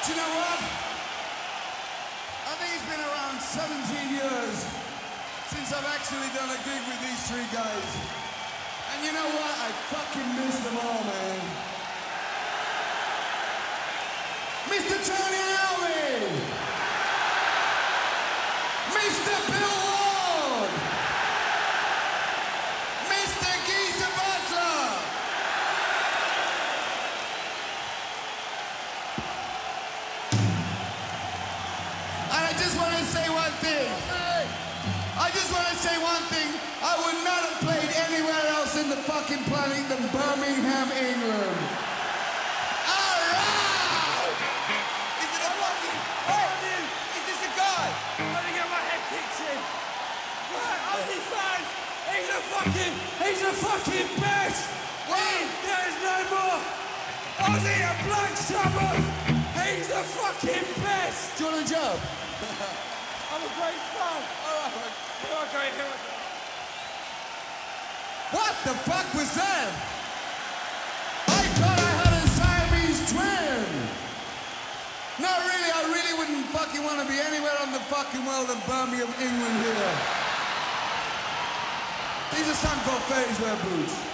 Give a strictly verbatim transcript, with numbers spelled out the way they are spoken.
you know what? I think it's been around seventeen years since I've actually done a gig with these three guys. And you know what? I fucking miss them all, man. Mister Tony Iommi! Mister Bill Ward! Mister Geezer Butler! And I just want to say one thing. I just want to say one thing. I would not have played anywhere else in the fucking planet than Birmingham, England. All right! Is it a fucking... Hey! Is this a guy? I'm gonna get my head kicked in. Right, Aussie fans, he's the fucking, he's the fucking best. Wait! There is no more. Aussie and Black Sabbath, he's the fucking best. Do you want a job? I'm a great fan. All right, here I go, here I go. What the fuck was that? I thought I had a Siamese twin. No, really, I really wouldn't fucking want to be anywhere on the fucking world than Birmingham, England here. These are some called Fairies Wear Boots.